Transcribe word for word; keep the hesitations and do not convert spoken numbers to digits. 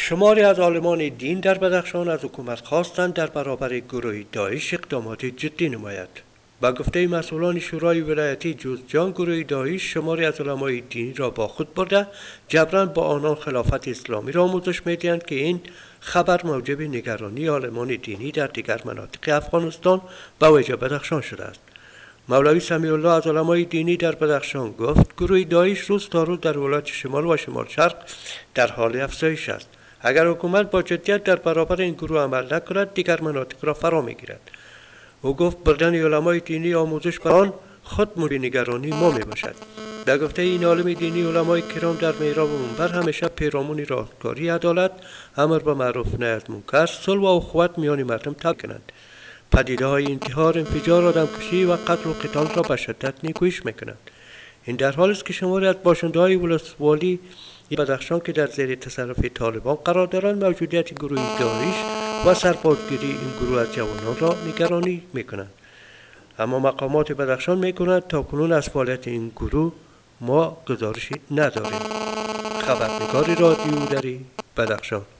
شماری از عالمان دین در بدخشان از حکومت خواستند در برابر گروه داعش اقدامات جدی نماید. با گفته مسئولان شورای ولایتی جوزجان، گروه داعش شماری از علمای دینی را با خود برده جبران با آنان خلافت اسلامی را آموزش میدهند که این خبر موجب نگرانی عالمان دینی در دیگر مناطق افغانستان به ویژه بدخشان شده است. مولوی سمیع الله از علمای دینی در بدخشان گفت گروه داعش روز تا روز در ولایت شمال و شمال شرق در حال افزایش است. اگر حکومت با جدیت در برابر این گروه عمل نکند دیگر مناطق را فرا میگیرد. او گفت بردن علمای دینی آموزش بر آن خود مورد نگرانی ما می باشد. در گفته این عالم دینی، علمای کرام در محراب و منبر همیشه پیرامون راستکاری، عدالت، امر به معروف نهی از منکر، صلح و اخوت میان مردم تبلیغ کنند. پدیده های انتحار، انفجار، آدمکشی و قتل و قتال را به شدت نیکویش میکنند. این در حالی است که شماری از باشنده های ولسوالی بدخشان که در زیر تصرف طالبان قرار دارند موجودیت گروه داعش و سربازگیری این گروه از جوانان را نگرانی میکنند. اما مقامات بدخشان میکنند تا کنون از فعالیت این گروه ما گزارشی نداریم. خبرنگار رادیو دری بدخشان.